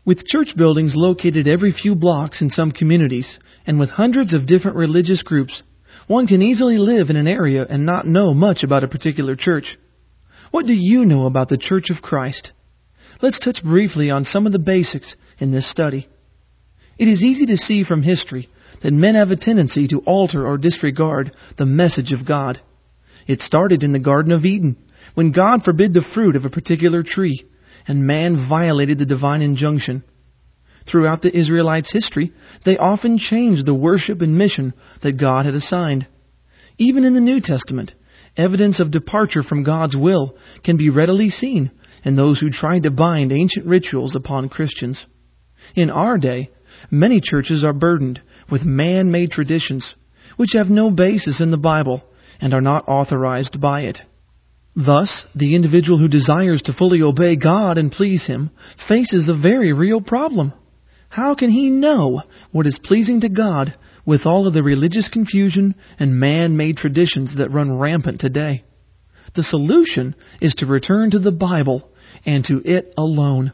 With church buildings located every few blocks in some communities, and with hundreds of different religious groups, one can easily live in an area and not know much about a particular church. What do you know about the Church of Christ? Let's touch briefly on some of the basics in this study. It is easy to see from history that men have a tendency to alter or disregard the message of God. It started in the Garden of Eden, when God forbid the fruit of a particular tree, and man violated the divine injunction. Throughout the Israelites' history, they often changed the worship and mission that God had assigned. Even in the New Testament, evidence of departure from God's will can be readily seen in those who tried to bind ancient rituals upon Christians. In our day, many churches are burdened with man-made traditions, which have no basis in the Bible and are not authorized by it. Thus, the individual who desires to fully obey God and please Him faces a very real problem. How can he know what is pleasing to God with all of the religious confusion and man-made traditions that run rampant today? The solution is to return to the Bible and to it alone.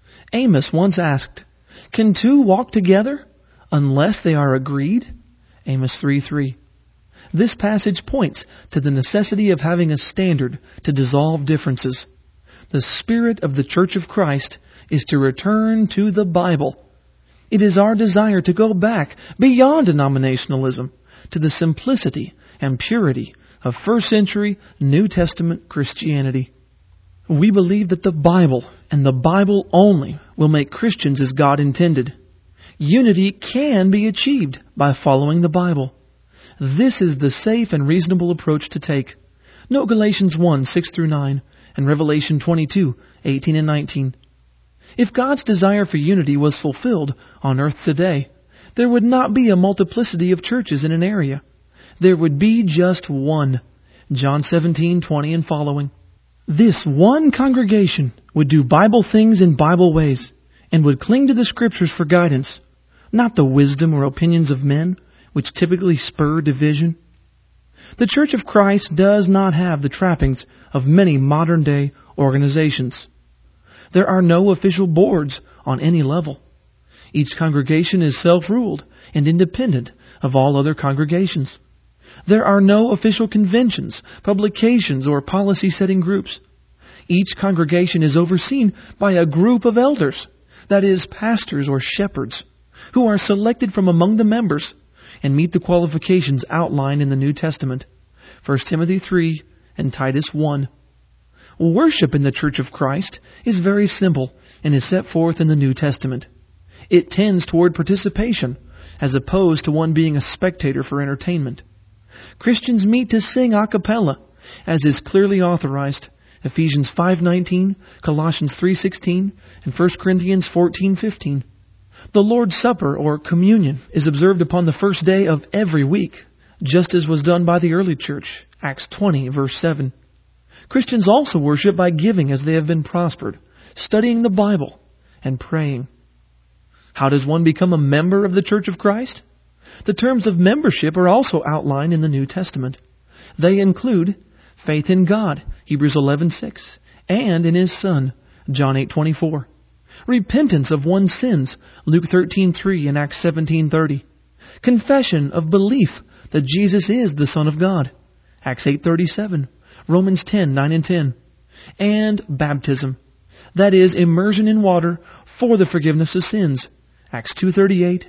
Amos once asked, "Can two walk together unless they are agreed?" Amos 3:3. This passage points to the necessity of having a standard to dissolve differences. The spirit of the Church of Christ is to return to the Bible. It is our desire to go back beyond denominationalism to the simplicity and purity of first century New Testament Christianity. We believe that the Bible and the Bible only will make Christians as God intended. Unity can be achieved by following the Bible. This is the safe and reasonable approach to take. Note Galatians 1:6-9 and Revelation 22:18 and 19. If God's desire for unity was fulfilled on earth today, there would not be a multiplicity of churches in an area. There would be just one. John 17:20 and following. This one congregation would do Bible things in Bible ways and would cling to the Scriptures for guidance, not the wisdom or opinions of men, which typically spur division. The Church of Christ does not have the trappings of many modern-day organizations. There are no official boards on any level. Each congregation is self-ruled and independent of all other congregations. There are no official conventions, publications, or policy-setting groups. Each congregation is overseen by a group of elders, that is, pastors or shepherds, who are selected from among the members and meet the qualifications outlined in the New Testament, 1 Timothy 3 and Titus 1. Worship in the Church of Christ is very simple and is set forth in the New Testament. It tends toward participation, as opposed to one being a spectator for entertainment. Christians meet to sing a cappella, as is clearly authorized, Ephesians 5:19, Colossians 3:16, and 1 Corinthians 14:15. The Lord's Supper, or communion, is observed upon the first day of every week, just as was done by the early church, Acts 20, verse 7. Christians also worship by giving as they have been prospered, studying the Bible, and praying. How does one become a member of the Church of Christ? The terms of membership are also outlined in the New Testament. They include faith in God, Hebrews 11:6, and in His Son, John 8:24. Repentance of one's sins, Luke 13:3 and Acts 17:30. Confession of belief that Jesus is the Son of God, Acts 8:37. Romans 10:9 and 10. And baptism, that is, immersion in water for the forgiveness of sins, Acts 2:38,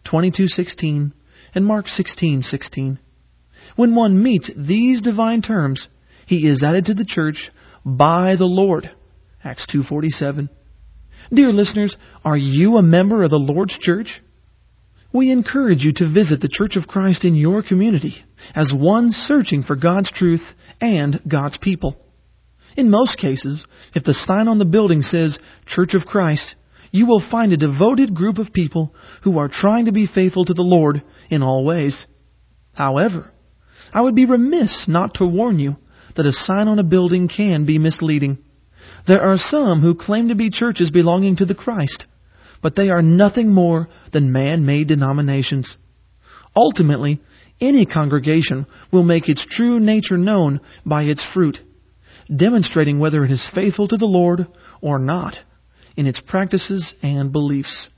22:16, and Mark 16:16. When one meets these divine terms, he is added to the church by the Lord, Acts 2:47. Dear listeners, are you a member of the Lord's church? We encourage you to visit the Church of Christ in your community as one searching for God's truth and God's people. In most cases, if the sign on the building says Church of Christ, you will find a devoted group of people who are trying to be faithful to the Lord in all ways. However, I would be remiss not to warn you that a sign on a building can be misleading. There are some who claim to be churches belonging to the Christ, but they are nothing more than man-made denominations. Ultimately, any congregation will make its true nature known by its fruit, demonstrating whether it is faithful to the Lord or not. in its practices and beliefs.